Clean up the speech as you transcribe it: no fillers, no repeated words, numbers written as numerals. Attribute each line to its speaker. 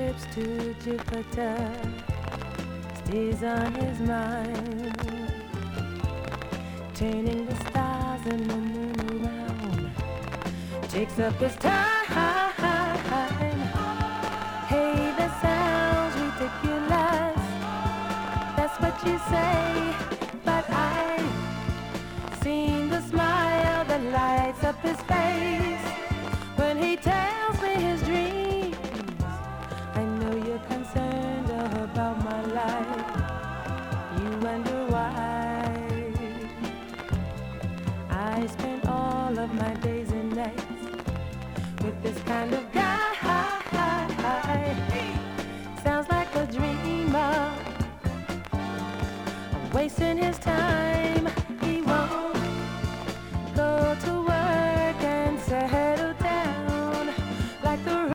Speaker 1: trips to Jupiter stays on his mind, turning the stars and the moon around, takes up his time. Hey, that sounds ridiculous, that's what you say, but I've seen the smile that lights up his face when he tells me his dreams. I know you're concerned about my life. You wonder why I spend all of my days and nights with this kind of guy. Sounds like a dreamer, wasting his time.